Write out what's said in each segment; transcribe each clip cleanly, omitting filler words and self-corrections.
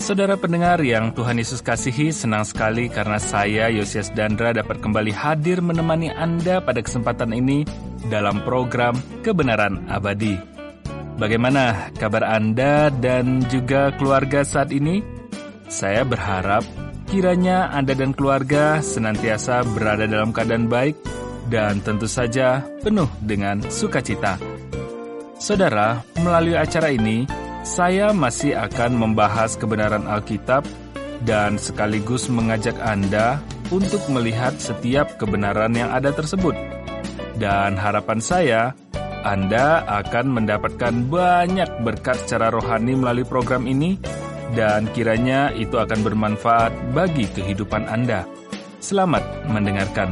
Saudara pendengar yang Tuhan Yesus kasihi, senang sekali karena saya, Yosias Dandra, dapat kembali hadir menemani Anda pada kesempatan ini dalam program Kebenaran Abadi. Bagaimana kabar Anda dan juga keluarga saat ini? Saya berharap kiranya Anda dan keluarga senantiasa berada dalam keadaan baik dan tentu saja penuh dengan sukacita. Saudara, melalui acara ini, saya masih akan membahas kebenaran Alkitab dan sekaligus mengajak Anda untuk melihat setiap kebenaran yang ada tersebut. Dan harapan saya, Anda akan mendapatkan banyak berkat secara rohani melalui program ini dan kiranya itu akan bermanfaat bagi kehidupan Anda. Selamat mendengarkan.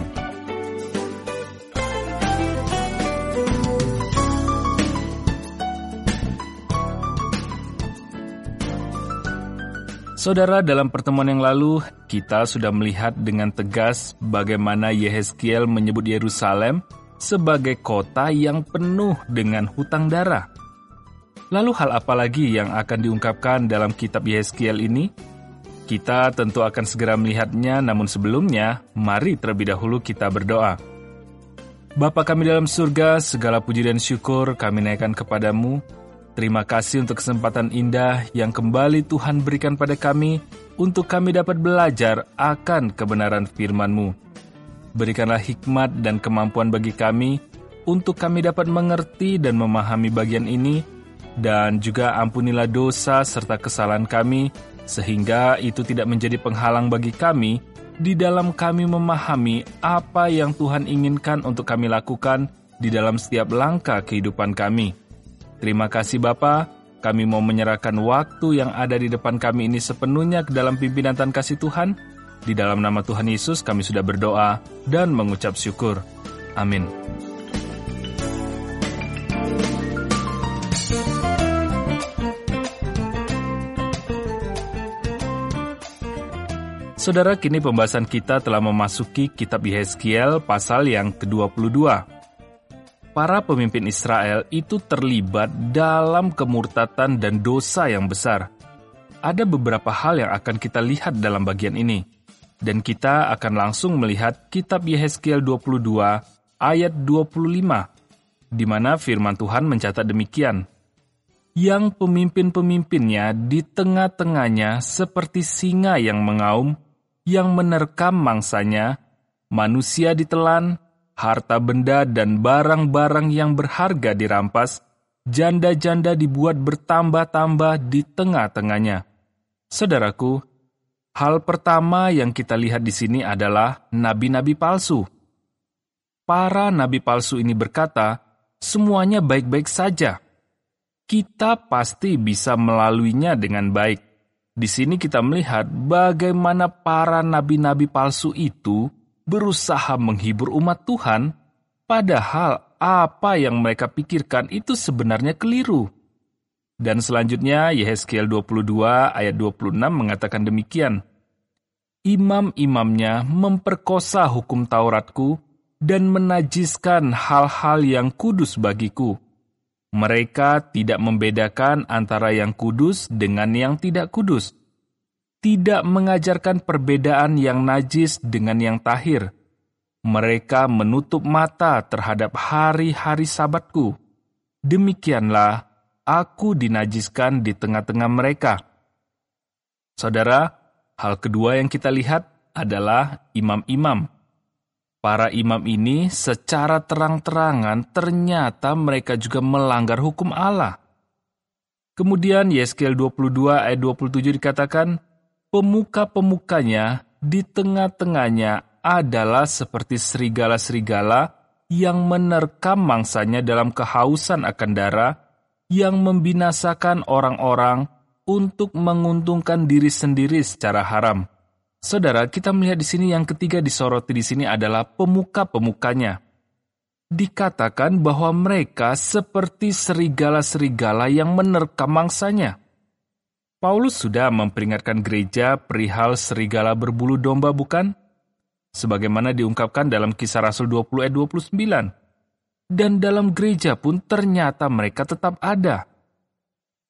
Saudara, dalam pertemuan yang lalu, kita sudah melihat dengan tegas bagaimana Yehezkiel menyebut Yerusalem sebagai kota yang penuh dengan hutang darah. Lalu hal apa lagi yang akan diungkapkan dalam kitab Yehezkiel ini? Kita tentu akan segera melihatnya, namun sebelumnya, mari terlebih dahulu kita berdoa. Bapa kami dalam surga, segala puji dan syukur kami naikkan kepadamu. Terima kasih untuk kesempatan indah yang kembali Tuhan berikan pada kami untuk kami dapat belajar akan kebenaran firman-Mu. Berikanlah hikmat dan kemampuan bagi kami untuk kami dapat mengerti dan memahami bagian ini, dan juga ampunilah dosa serta kesalahan kami, sehingga itu tidak menjadi penghalang bagi kami di dalam kami memahami apa yang Tuhan inginkan untuk kami lakukan di dalam setiap langkah kehidupan kami. Terima kasih Bapa, kami mau menyerahkan waktu yang ada di depan kami ini sepenuhnya ke dalam pimpinan dan kasih Tuhan. Di dalam nama Tuhan Yesus kami sudah berdoa dan mengucap syukur. Amin. Saudara, kini pembahasan kita telah memasuki kitab Yehezkiel pasal yang ke-22. Para pemimpin Israel itu terlibat dalam kemurtatan dan dosa yang besar. Ada beberapa hal yang akan kita lihat dalam bagian ini. Dan kita akan langsung melihat kitab Yehezkiel 22 ayat 25, di mana firman Tuhan mencatat demikian. Yang pemimpin-pemimpinnya di tengah-tengahnya seperti singa yang mengaum, yang menerkam mangsanya, manusia ditelan, harta benda dan barang-barang yang berharga dirampas, janda-janda dibuat bertambah-tambah di tengah-tengahnya. Saudaraku, hal pertama yang kita lihat di sini adalah nabi-nabi palsu. Para nabi palsu ini berkata, semuanya baik-baik saja. Kita pasti bisa melaluinya dengan baik. Di sini kita melihat bagaimana para nabi-nabi palsu itu berusaha menghibur umat Tuhan, padahal apa yang mereka pikirkan itu sebenarnya keliru. Dan selanjutnya Yehezkiel 22 ayat 26 mengatakan demikian. Imam-imamnya memperkosa hukum Tauratku dan menajiskan hal-hal yang kudus bagiku. Mereka tidak membedakan antara yang kudus dengan yang tidak kudus. Tidak mengajarkan perbedaan yang najis dengan yang tahir. Mereka menutup mata terhadap hari-hari Sabatku. Demikianlah aku dinajiskan di tengah-tengah mereka. Saudara, hal kedua yang kita lihat adalah imam-imam. Para imam ini secara terang-terangan ternyata mereka juga melanggar hukum Allah. Kemudian Yehezkiel 22 ayat 27 dikatakan, pemuka-pemukanya di tengah-tengahnya adalah seperti serigala-serigala yang menerkam mangsanya dalam kehausan akan darah, yang membinasakan orang-orang untuk menguntungkan diri sendiri secara haram. Saudara, kita melihat di sini yang ketiga disoroti di sini adalah pemuka-pemukanya. Dikatakan bahwa mereka seperti serigala-serigala yang menerkam mangsanya. Paulus sudah memperingatkan gereja perihal serigala berbulu domba, bukan? Sebagaimana diungkapkan dalam Kisah Rasul 20 ayat 29. Dan dalam gereja pun ternyata mereka tetap ada.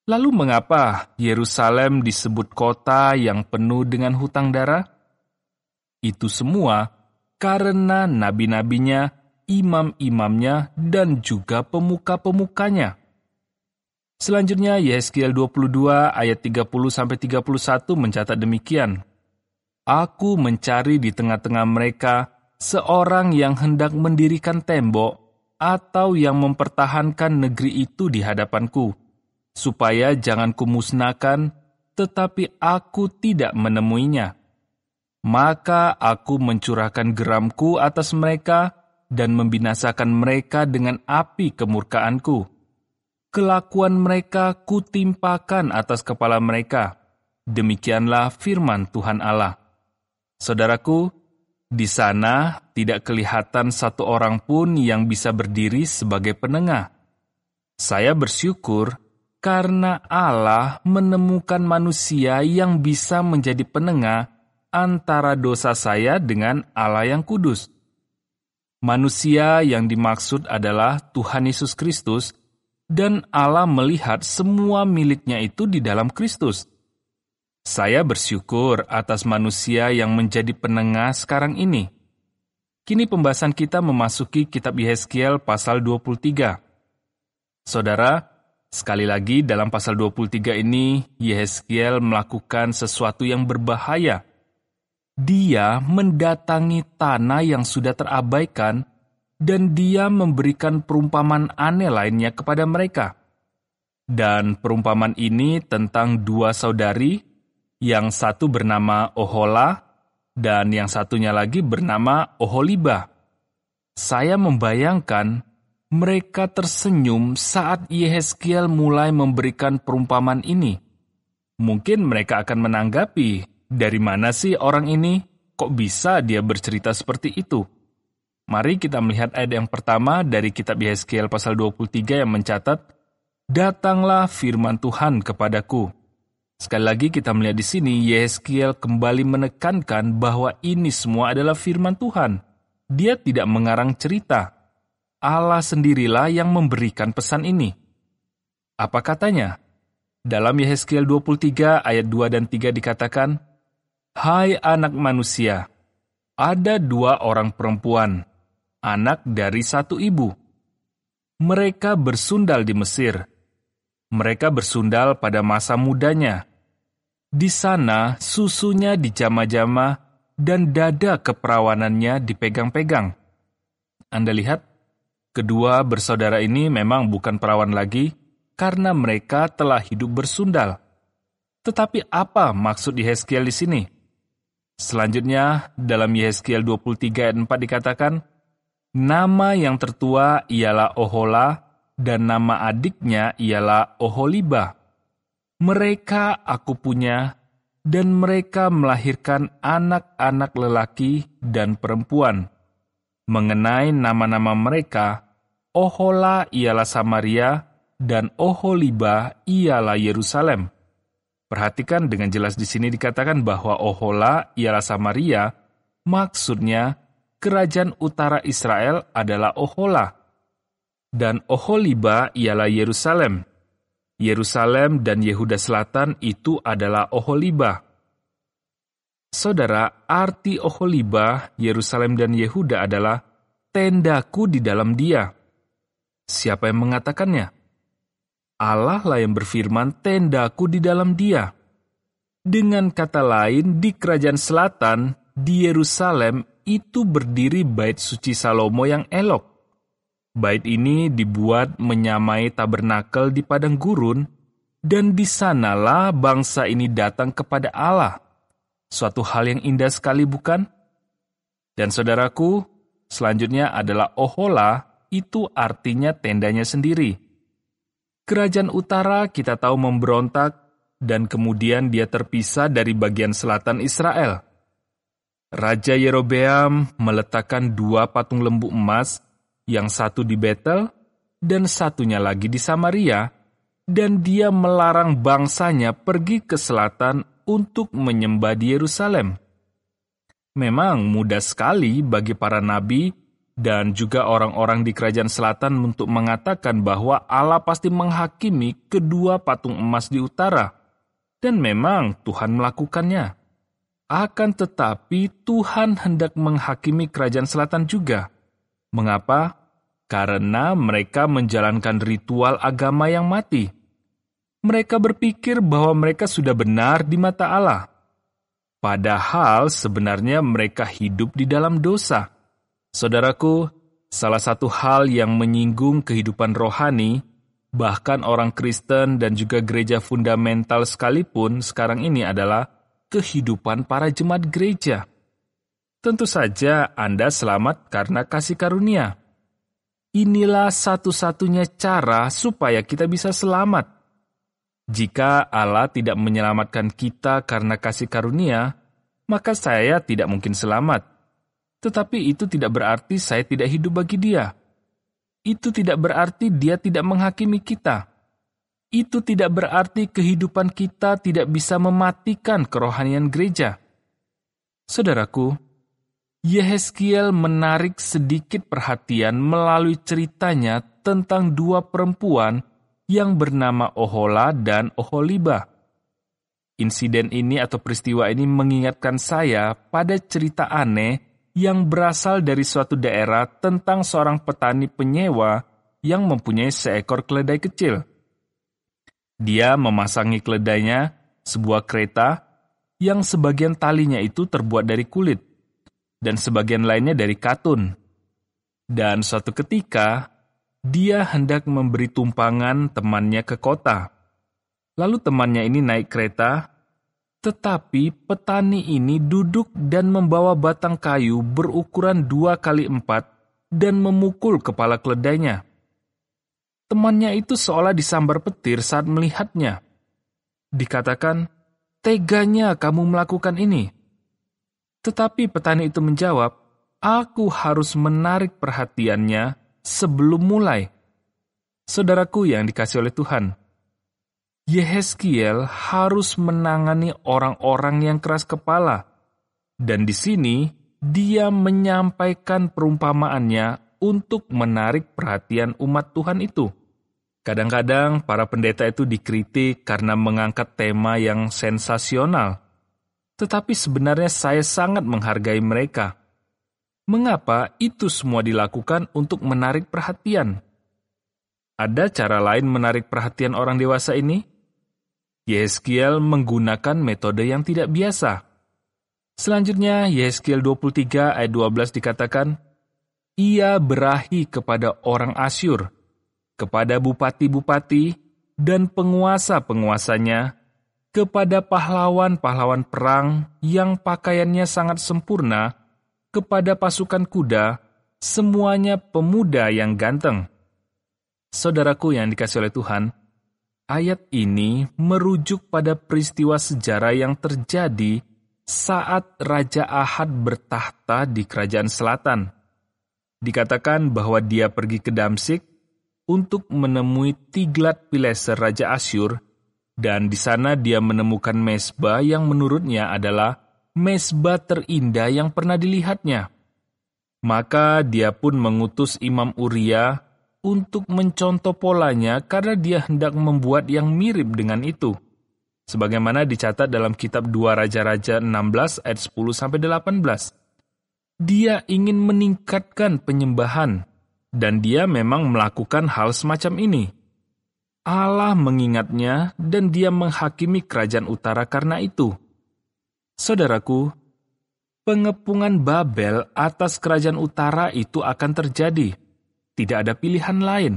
Lalu mengapa Yerusalem disebut kota yang penuh dengan hutang darah? Itu semua karena nabi-nabinya, imam-imamnya, dan juga pemuka-pemukanya. Selanjutnya, Yehezkiel 22 ayat 30-31 mencatat demikian. Aku mencari di tengah-tengah mereka seorang yang hendak mendirikan tembok atau yang mempertahankan negeri itu di hadapanku, supaya jangan kumusnahkan, tetapi aku tidak menemuinya. Maka aku mencurahkan geramku atas mereka dan membinasakan mereka dengan api kemurkaanku. Kelakuan mereka kutimpakan atas kepala mereka. Demikianlah firman Tuhan Allah. Saudaraku, di sana tidak kelihatan satu orang pun yang bisa berdiri sebagai penengah. Saya bersyukur karena Allah menemukan manusia yang bisa menjadi penengah antara dosa saya dengan Allah yang kudus. Manusia yang dimaksud adalah Tuhan Yesus Kristus, dan Allah melihat semua miliknya itu di dalam Kristus. Saya bersyukur atas manusia yang menjadi penengah sekarang ini. Kini pembahasan kita memasuki kitab Yehezkiel pasal 23. Saudara, sekali lagi dalam pasal 23 ini, Yehezkiel melakukan sesuatu yang berbahaya. Dia mendatangi tanah yang sudah terabaikan, dan dia memberikan perumpamaan aneh lainnya kepada mereka. Dan perumpamaan ini tentang dua saudari, yang satu bernama Ohola, dan yang satunya lagi bernama Oholiba. Saya membayangkan mereka tersenyum saat Yehezkiel mulai memberikan perumpamaan ini. Mungkin mereka akan menanggapi, dari mana sih orang ini? Kok bisa dia bercerita seperti itu? Mari kita melihat ayat yang pertama dari kitab Yehezkiel pasal 23 yang mencatat, "Datanglah firman Tuhan kepadaku." Sekali lagi kita melihat di sini, Yehezkiel kembali menekankan bahwa ini semua adalah firman Tuhan. Dia tidak mengarang cerita. Allah sendirilah yang memberikan pesan ini. Apa katanya? Dalam Yehezkiel 23 ayat 2 dan 3 dikatakan, "Hai anak manusia, ada dua orang perempuan, anak dari satu ibu. Mereka bersundal di Mesir. Mereka bersundal pada masa mudanya. Di sana susunya dijama-jama dan dada keperawanannya dipegang-pegang." Anda lihat, kedua bersaudara ini memang bukan perawan lagi karena mereka telah hidup bersundal. Tetapi apa maksud Yehezkiel di sini? Selanjutnya, dalam Yehezkiel 23 ayat 4 dikatakan, "Nama yang tertua ialah Ohola, dan nama adiknya ialah Oholiba. Mereka aku punya, dan mereka melahirkan anak-anak lelaki dan perempuan. Mengenai nama-nama mereka, Ohola ialah Samaria, dan Oholiba ialah Yerusalem." Perhatikan dengan jelas di sini dikatakan bahwa Ohola ialah Samaria, maksudnya kerajaan utara Israel adalah Ohola. Dan Oholiba ialah Yerusalem. Yerusalem dan Yehuda Selatan itu adalah Oholiba. Saudara, arti Oholiba, Yerusalem dan Yehuda adalah tendaku di dalam dia. Siapa yang mengatakannya? Allah lah yang berfirman, tendaku di dalam dia. Dengan kata lain, di kerajaan selatan, di Yerusalem, itu berdiri bait suci Salomo yang elok. Bait ini dibuat menyamai tabernakel di padang gurun, dan di sanalah bangsa ini datang kepada Allah. Suatu hal yang indah sekali, bukan? Dan saudaraku, selanjutnya adalah Ohola, itu artinya tendanya sendiri. Kerajaan utara kita tahu memberontak, dan kemudian dia terpisah dari bagian selatan Israel. Raja Yerobeam meletakkan dua patung lembu emas, yang satu di Betel dan satunya lagi di Samaria, dan dia melarang bangsanya pergi ke selatan untuk menyembah di Yerusalem. Memang mudah sekali bagi para nabi dan juga orang-orang di kerajaan selatan untuk mengatakan bahwa Allah pasti menghakimi kedua patung emas di utara. Dan memang Tuhan melakukannya. Akan tetapi Tuhan hendak menghakimi kerajaan selatan juga. Mengapa? Karena mereka menjalankan ritual agama yang mati. Mereka berpikir bahwa mereka sudah benar di mata Allah. Padahal sebenarnya mereka hidup di dalam dosa. Saudaraku, salah satu hal yang menyinggung kehidupan rohani, bahkan orang Kristen dan juga gereja fundamental sekalipun sekarang ini adalah kehidupan para jemaat gereja. Tentu saja Anda selamat karena kasih karunia. Inilah satu-satunya cara supaya kita bisa selamat. Jika Allah tidak menyelamatkan kita karena kasih karunia, maka saya tidak mungkin selamat. Tetapi itu tidak berarti saya tidak hidup bagi Dia. Itu tidak berarti Dia tidak menghakimi kita. Itu tidak berarti kehidupan kita tidak bisa mematikan kerohanian gereja. Saudaraku, Yehezkiel menarik sedikit perhatian melalui ceritanya tentang dua perempuan yang bernama Ohola dan Oholiba. Insiden ini atau peristiwa ini mengingatkan saya pada cerita aneh yang berasal dari suatu daerah tentang seorang petani penyewa yang mempunyai seekor keledai kecil. Dia memasangi keledainya sebuah kereta yang sebagian talinya itu terbuat dari kulit dan sebagian lainnya dari katun. Dan suatu ketika, dia hendak memberi tumpangan temannya ke kota. Lalu temannya ini naik kereta, tetapi petani ini duduk dan membawa batang kayu berukuran 2x4 dan memukul kepala keledainya. Temannya itu seolah disambar petir saat melihatnya. Dikatakan, "Teganya kamu melakukan ini." Tetapi petani itu menjawab, "Aku harus menarik perhatiannya sebelum mulai." Saudaraku yang dikasihi oleh Tuhan, Yehezkiel harus menangani orang-orang yang keras kepala. Dan di sini, dia menyampaikan perumpamaannya untuk menarik perhatian umat Tuhan itu. Kadang-kadang para pendeta itu dikritik karena mengangkat tema yang sensasional. Tetapi sebenarnya saya sangat menghargai mereka. Mengapa itu semua dilakukan untuk menarik perhatian? Ada cara lain menarik perhatian orang dewasa ini? Yehezkiel menggunakan metode yang tidak biasa. Selanjutnya, Yehezkiel 23 ayat 12 dikatakan, "Ia berahi kepada orang Asyur, kepada bupati-bupati dan penguasa-penguasanya, kepada pahlawan-pahlawan perang yang pakaiannya sangat sempurna, kepada pasukan kuda, semuanya pemuda yang ganteng." Saudaraku yang dikasihi oleh Tuhan, ayat ini merujuk pada peristiwa sejarah yang terjadi saat Raja Ahad bertahta di kerajaan selatan. Dikatakan bahwa dia pergi ke Damsyik untuk menemui Tiglat-Pileser Raja Asyur, dan di sana dia menemukan mezbah yang menurutnya adalah mezbah terindah yang pernah dilihatnya. Maka dia pun mengutus Imam Uria untuk mencontoh polanya karena dia hendak membuat yang mirip dengan itu. Sebagaimana dicatat dalam kitab 2 Raja-Raja 16 ayat 10-18. Dia ingin meningkatkan penyembahan, dan dia memang melakukan hal semacam ini. Allah mengingatnya dan dia menghakimi kerajaan utara karena itu. Saudaraku, pengepungan Babel atas kerajaan utara itu akan terjadi. Tidak ada pilihan lain.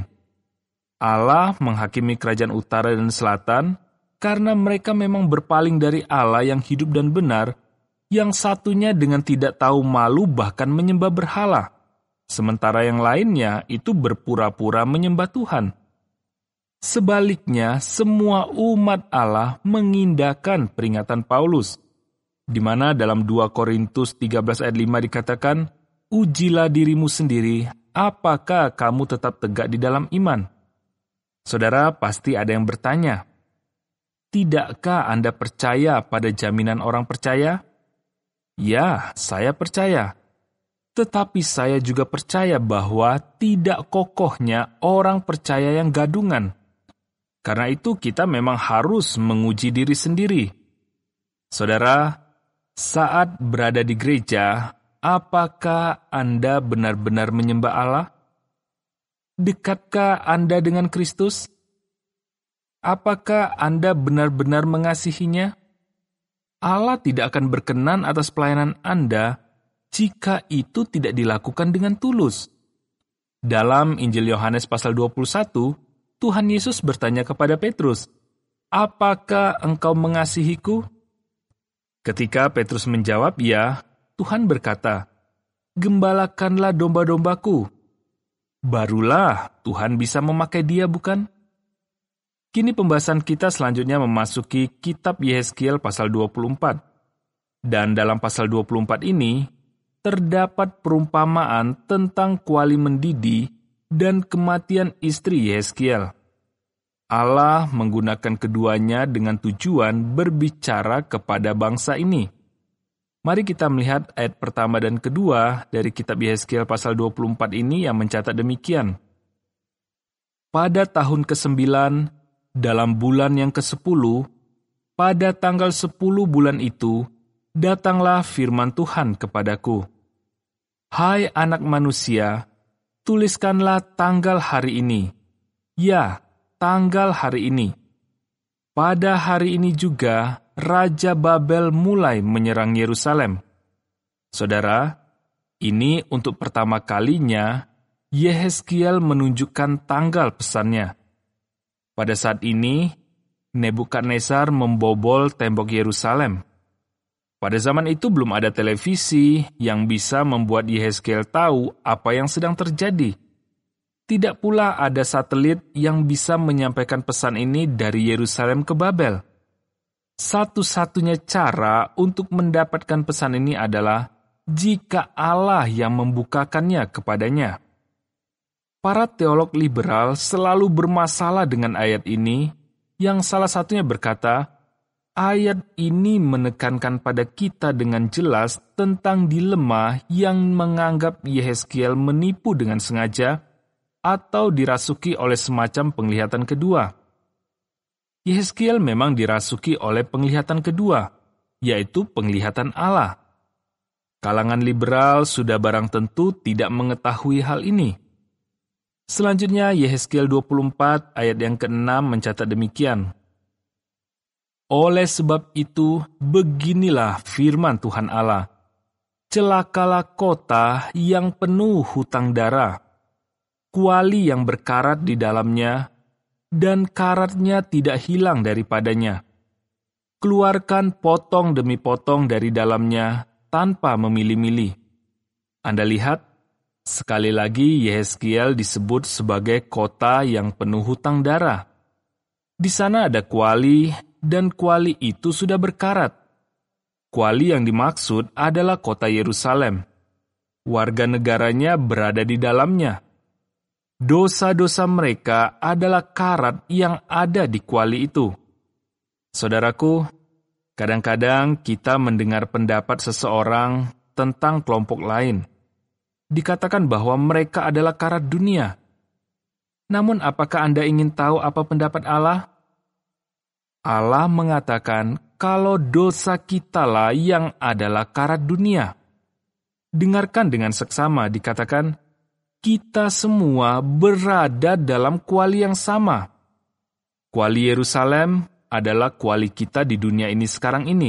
Allah menghakimi kerajaan utara dan selatan karena mereka memang berpaling dari Allah yang hidup dan benar, yang satunya dengan tidak tahu malu bahkan menyembah berhala, sementara yang lainnya itu berpura-pura menyembah Tuhan. Sebaliknya, semua umat Allah mengindahkan peringatan Paulus, di mana dalam 2 Korintus 13 ayat 5 dikatakan, "Ujilah dirimu sendiri, apakah kamu tetap tegak di dalam iman?" Saudara, pasti ada yang bertanya, tidakkah Anda percaya pada jaminan orang percaya? Ya, saya percaya. Tetapi saya juga percaya bahwa tidak kokohnya orang percaya yang gadungan. Karena itu kita memang harus menguji diri sendiri. Saudara, saat berada di gereja, apakah Anda benar-benar menyembah Allah? Dekatkah Anda dengan Kristus? Apakah Anda benar-benar mengasihinya? Allah tidak akan berkenan atas pelayanan Anda jika itu tidak dilakukan dengan tulus. Dalam Injil Yohanes pasal 21, Tuhan Yesus bertanya kepada Petrus, "Apakah engkau mengasihiku?" Ketika Petrus menjawab, "Ya," Tuhan berkata, "Gembalakanlah domba-dombaku." Barulah Tuhan bisa memakai dia, bukan? Kini pembahasan kita selanjutnya memasuki kitab Yehezkiel pasal 24. Dan dalam pasal 24 ini, terdapat perumpamaan tentang kuali mendidih dan kematian istri Yehezkiel. Allah menggunakan keduanya dengan tujuan berbicara kepada bangsa ini. Mari kita melihat ayat pertama dan kedua dari kitab Yehezkiel pasal 24 ini yang mencatat demikian. Pada tahun ke-9, dalam bulan yang ke-10, pada tanggal 10 bulan itu, datanglah firman Tuhan kepadaku. Hai anak manusia, tuliskanlah tanggal hari ini. Ya, tanggal hari ini. Pada hari ini juga, Raja Babel mulai menyerang Yerusalem. Saudara, ini untuk pertama kalinya Yehezkiel menunjukkan tanggal pesannya. Pada saat ini, Nebukadnezar membobol tembok Yerusalem. Pada zaman itu belum ada televisi yang bisa membuat Yehezkiel tahu apa yang sedang terjadi. Tidak pula ada satelit yang bisa menyampaikan pesan ini dari Yerusalem ke Babel. Satu-satunya cara untuk mendapatkan pesan ini adalah jika Allah yang membukakannya kepadanya. Para teolog liberal selalu bermasalah dengan ayat ini, yang salah satunya berkata, ayat ini menekankan pada kita dengan jelas tentang dilema yang menganggap Yehezkiel menipu dengan sengaja atau dirasuki oleh semacam penglihatan kedua. Yehezkiel memang dirasuki oleh penglihatan kedua, yaitu penglihatan Allah. Kalangan liberal sudah barang tentu tidak mengetahui hal ini. Selanjutnya, Yehezkiel 24 ayat yang ke-6 mencatat demikian. Oleh sebab itu, beginilah firman Tuhan Allah. Celakalah kota yang penuh hutang darah, kuali yang berkarat di dalamnya, dan karatnya tidak hilang daripadanya. Keluarkan potong demi potong dari dalamnya tanpa memilih-milih. Anda lihat, sekali lagi Yehezkiel disebut sebagai kota yang penuh hutang darah. Di sana ada kuali, dan kuali itu sudah berkarat. Kuali yang dimaksud adalah kota Yerusalem. Warga negaranya berada di dalamnya. Dosa-dosa mereka adalah karat yang ada di kuali itu. Saudaraku, kadang-kadang kita mendengar pendapat seseorang tentang kelompok lain. Dikatakan bahwa mereka adalah karat dunia. Namun apakah Anda ingin tahu apa pendapat Allah? Allah mengatakan kalau dosa kitalah yang adalah karat dunia. Dengarkan dengan seksama dikatakan, kita semua berada dalam kuali yang sama. Kuali Yerusalem adalah kuali kita di dunia ini sekarang ini.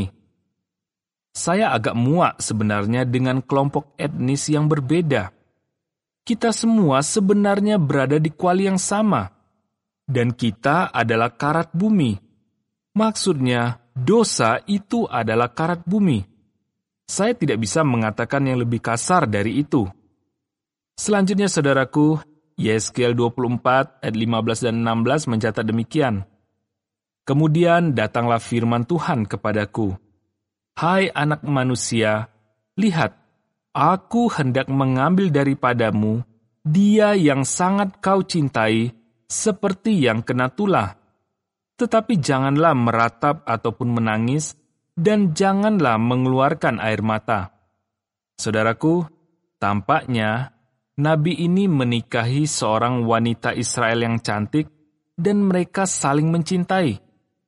Saya agak muak sebenarnya dengan kelompok etnis yang berbeda. Kita semua sebenarnya berada di kuali yang sama. Dan kita adalah karat bumi. Maksudnya, dosa itu adalah karat bumi. Saya tidak bisa mengatakan yang lebih kasar dari itu. Selanjutnya, saudaraku, Yehezkiel 24 ayat 15 dan 16 mencatat demikian. Kemudian datanglah firman Tuhan kepadaku. Hai anak manusia, lihat, aku hendak mengambil daripadamu dia yang sangat kau cintai, seperti yang kena tulah. Tetapi janganlah meratap ataupun menangis, dan janganlah mengeluarkan air mata. Saudaraku, Tampaknya, nabi ini menikahi seorang wanita Israel yang cantik dan mereka saling mencintai.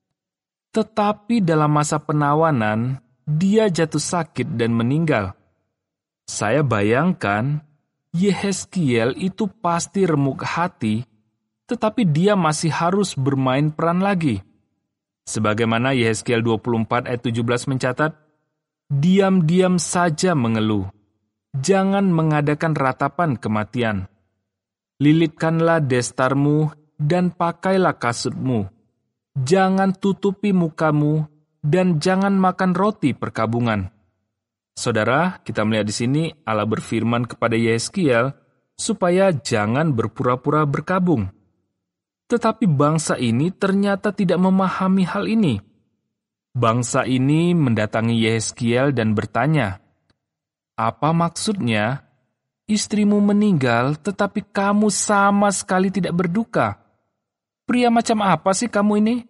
Tetapi dalam masa penawanan, dia jatuh sakit dan meninggal. Saya bayangkan, Yehezkiel itu pasti remuk hati, tetapi dia masih harus bermain peran lagi. Sebagaimana Yehezkiel 24 ayat 17 mencatat, diam-diam saja mengeluh. Jangan mengadakan ratapan kematian. Lilitkanlah destarmu dan pakailah kasutmu. Jangan tutupi mukamu dan jangan makan roti perkabungan. Saudara, kita melihat di sini Allah berfirman kepada Yehezkiel supaya jangan berpura-pura berkabung. Tetapi bangsa ini ternyata tidak memahami hal ini. Bangsa ini mendatangi Yehezkiel dan bertanya, "Apa maksudnya? Istrimu meninggal, tetapi kamu sama sekali tidak berduka. Pria macam apa sih kamu ini?"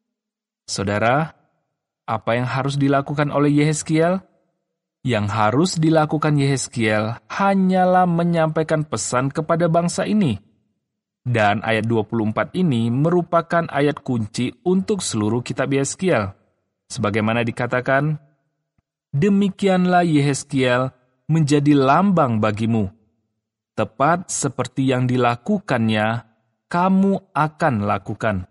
Saudara, apa yang harus dilakukan oleh Yehezkiel? Yang harus dilakukan Yehezkiel hanyalah menyampaikan pesan kepada bangsa ini. Dan ayat 24 ini merupakan ayat kunci untuk seluruh kitab Yehezkiel. Sebagaimana dikatakan, "Demikianlah Yehezkiel menjadi lambang bagimu. Tepat seperti yang dilakukannya, kamu akan lakukan."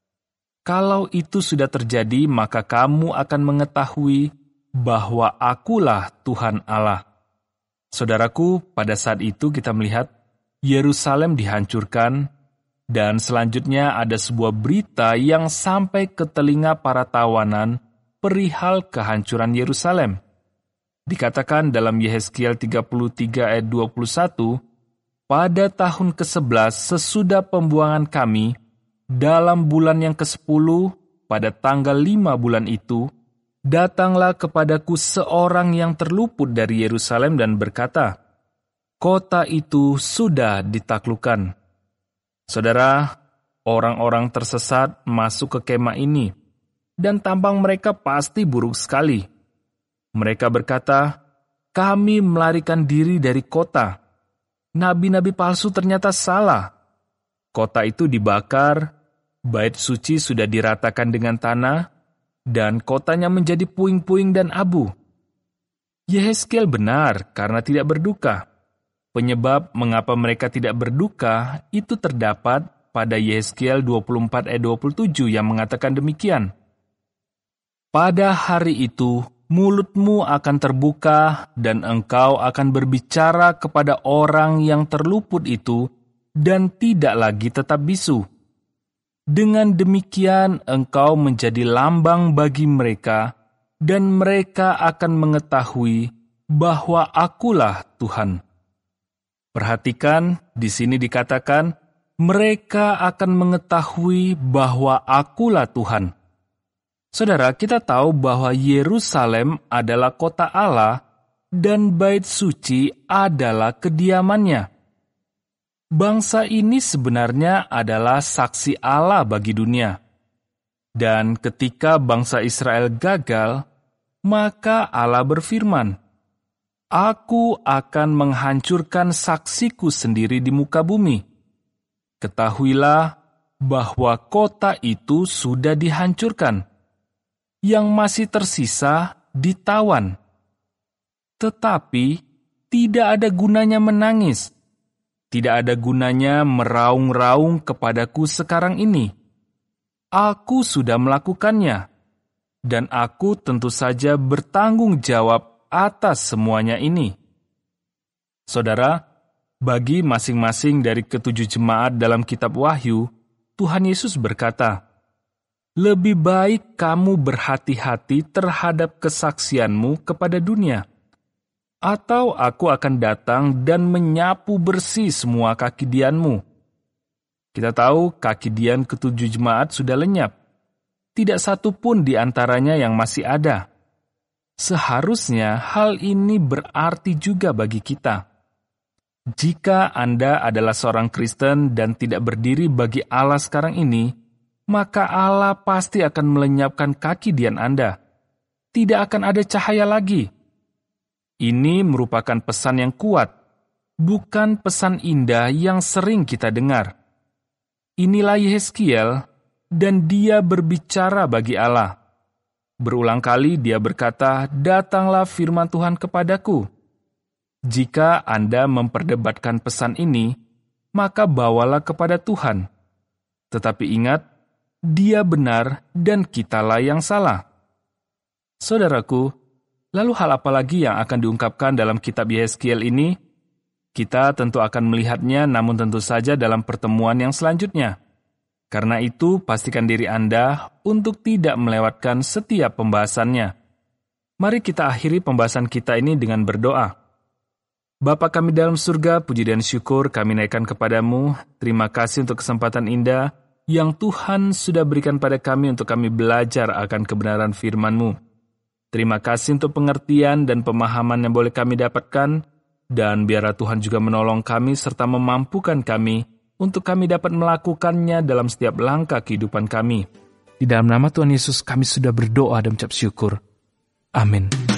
Kalau itu sudah terjadi, maka kamu akan mengetahui bahwa akulah Tuhan Allah. Saudaraku, pada saat itu kita melihat Yerusalem dihancurkan, dan selanjutnya ada sebuah berita yang sampai ke telinga para tawanan perihal kehancuran Yerusalem. Dikatakan dalam Yehezkiel 33 ayat 21, "Pada tahun ke-11 sesudah pembuangan kami, dalam bulan yang ke-10, pada tanggal 5 bulan itu, datanglah kepadaku seorang yang terluput dari Yerusalem dan berkata, 'Kota itu sudah ditaklukkan.'" Saudara, orang-orang tersesat masuk ke kemah ini, dan tampang mereka pasti buruk sekali. Mereka berkata, "Kami melarikan diri dari kota. Nabi-nabi palsu ternyata salah. Kota itu dibakar, bait suci sudah diratakan dengan tanah, dan kotanya menjadi puing-puing dan abu." Yehezkiel benar karena tidak berduka. Penyebab mengapa mereka tidak berduka itu terdapat pada Yehezkiel 24 ayat 27 yang mengatakan demikian. "Pada hari itu, mulutmu akan terbuka dan engkau akan berbicara kepada orang yang terluput itu dan tidak lagi tetap bisu. Dengan demikian engkau menjadi lambang bagi mereka dan mereka akan mengetahui bahwa akulah Tuhan." Perhatikan, di sini dikatakan, mereka akan mengetahui bahwa akulah Tuhan. Saudara, kita tahu bahwa Yerusalem adalah kota Allah dan bait suci adalah kediamannya. Bangsa ini sebenarnya adalah saksi Allah bagi dunia. Dan ketika bangsa Israel gagal, maka Allah berfirman, "Aku akan menghancurkan saksiku sendiri di muka bumi. Ketahuilah bahwa kota itu sudah dihancurkan. Yang masih tersisa ditawan. Tetapi tidak ada gunanya menangis. Tidak ada gunanya meraung-raung kepadaku sekarang ini. Aku sudah melakukannya, dan aku tentu saja bertanggung jawab atas semuanya ini." Saudara, bagi masing-masing dari ketujuh jemaat dalam kitab Wahyu, Tuhan Yesus berkata, "Lebih baik kamu berhati-hati terhadap kesaksianmu kepada dunia, atau aku akan datang dan menyapu bersih semua kaki dianmu." Kita tahu kaki dian ketujuh jemaat sudah lenyap. Tidak satu pun di antaranya yang masih ada. Seharusnya hal ini berarti juga bagi kita. Jika Anda adalah seorang Kristen dan tidak berdiri bagi Allah sekarang ini, maka Allah pasti akan melenyapkan kaki dian Anda. Tidak akan ada cahaya lagi. Ini merupakan pesan yang kuat. bukan pesan indah yang sering kita dengar. Inilah Yehezkiel, dan dia berbicara bagi Allah. Berulang kali dia berkata, "Datanglah firman Tuhan kepadaku." Jika Anda memperdebatkan pesan ini, maka bawalah kepada Tuhan. Tetapi ingat, dia benar dan kitalah yang salah. Saudaraku, lalu hal apa lagi yang akan diungkapkan dalam kitab Yehezkiel ini? Kita tentu akan melihatnya, namun tentu saja dalam pertemuan yang selanjutnya. Karena itu, pastikan diri Anda untuk tidak melewatkan setiap pembahasannya. Mari kita akhiri pembahasan kita ini dengan berdoa. Bapa kami dalam surga, puji dan syukur kami naikkan kepadamu. Terima kasih untuk kesempatan indah yang Tuhan sudah berikan pada kami untuk kami belajar akan kebenaran firman-Mu. Terima kasih untuk pengertian dan pemahaman yang boleh kami dapatkan, dan biarlah Tuhan juga menolong kami serta memampukan kami untuk kami dapat melakukannya dalam setiap langkah kehidupan kami. Di dalam nama Tuhan Yesus kami sudah berdoa dan mengucap syukur. Amin.